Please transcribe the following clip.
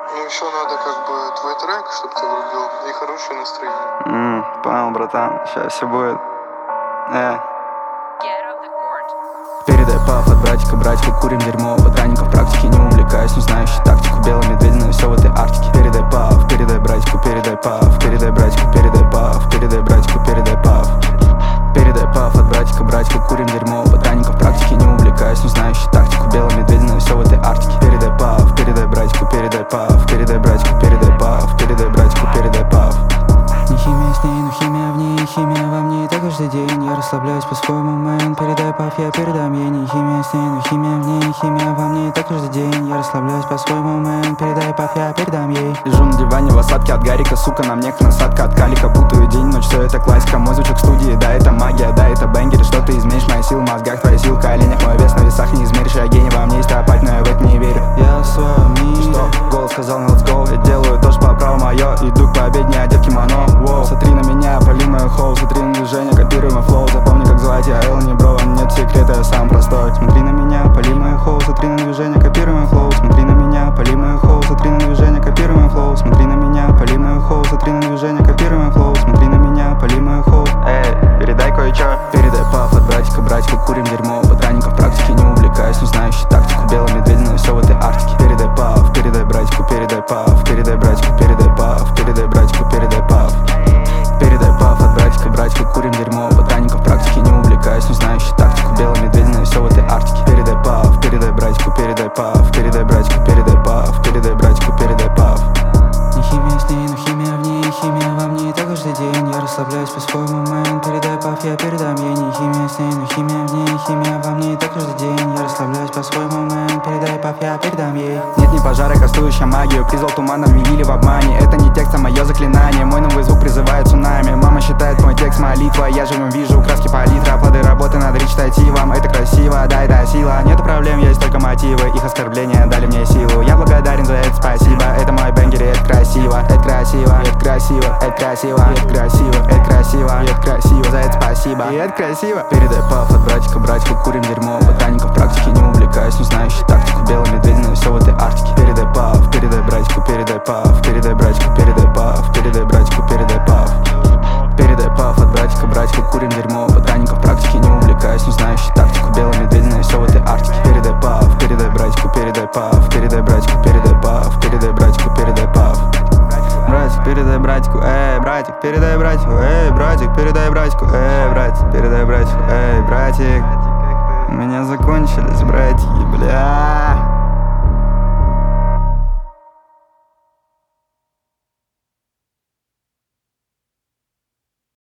Ну еще надо как бы твой трек, чтобы ты врубил, и хорошее настроение. Понял, братан, сейчас все будет. Передай паф от братика, курим дерьмо. Ботаников практики не увлекаюсь, не знающий тактику. Белый медведь, но все в этой Арктике. Передай паф, передай братику, передай паф. Передай братику, передай паф. Передай братику, передай паф. Передай паф от братика, курим дерьмо. Ботаников практики не увлекаюсь, не знающий тактику. Белый медведь, но все в этой Арктике. Передай паф, передай братику, передай паф. Передай братику, передай паф. Передай братику, передай паф. Не химия с ней, но химия в ней, химия во мне. И так каждый день я расслабляюсь по-своему, мэн. Передай паф, я передам ей. Не химия с ней, но химия в ней, химия во мне. И так каждый день я расслабляюсь по-своему, мэн. Передай паф, я передам ей. Лежу на диване в осадке от Гарика, сука, на мне насадка от калика. Путаю день, ночь, все это классика. Мой звучок студии, да, это магия, да, это бенгер. Что ты изменишь, моя сила в мозгах, твоя сила в коленях. Мой вес на весах не измеришь, я гений, во мне есть апать, но я в это не верю. Я в своем мире. Что? Голос сказал, ну let's go. Я делаю то, что по праву мое. Иду к победе, не одет кимоно. Воу. Смотри на меня, пали мою хоу. Смотри на движение, копируй мой флоу. Запомни, как звать я Эл, не бро. Нет секрета, я сам простой. Смотри на меня, пали мою хоу. Смотри на движение, копируй мой флоу. Смотри на меня, пали мою хоу. Смотри на движение, копируй мой флоу. Смотри на меня, пали мою хоу. Смотри на движение, копируй мой флоу. Смотри на меня, пали мою хоу. Передай кое-чё. Передай паф от братика, курим дерьмо. Ботаников практики не увлекаюсь, не знающий тактику. Белый медведь, но все в этой Арктике. Передай паф, передай братику, передай паф. Передай братику, передай паф. Передай братику, передай паф. Передай паф от братика, курим дерьмо. Ботаников практики не увлекаюсь, не знающий тактику. Белый медведь, но все в этой Арктике. Передай паф, передай братику, передай паф. Передай братику, передай паф. Передай братику, передай паф. Не химия с ней, но химия в ней, химия во мне. И так каждый день я расслабляюсь по-своему, мэн. Передай паф, я передам ей. Не химия с ней, но химия в ней, химия во мне. И так каждый день я расслабляюсь по-своему, мэн. Передай паф, я передам ей. Нет, не пожара, кастующая магию. Призвал туманом, винили в обмане. Это не текст, а мое заклинание. Мой новый звук призывает цунами. Мама считает мой текст молитва. Я живем, вижу краски палитра. Плоды работы над речитативом. Это красиво, да, это сила. Нету проблем, есть только мотивы. Их оскорбления дали мне силу. Я благодарен за это, спасибо. Это мой бенгер, и это красиво. Это красиво, это красиво, это красиво, это красиво, это красиво, это красиво. За это спасибо, и это красиво. Передай паф от братика, курим дерьмо. Ботаников практики не увлекаюсь, не знающий тактику. Белый медведь, но все в этой Арктике. Передай паф, передай братику, передай паф. Передай братику, передай паф. Передай братику, передай паф. Передай паф от братика, курим дерьмо. Ботаников практики не увлекаюсь, не знающий тактику. Белый медведь, но все в этой Арктике. Передай паф, передай братику, передай паф. Передай братику, передай паф. Передай братику, передай паф. Братик, передай братику, братик, передай братику, братик, передай братику, братик, передай братику, братик. У меня закончились братья, бля.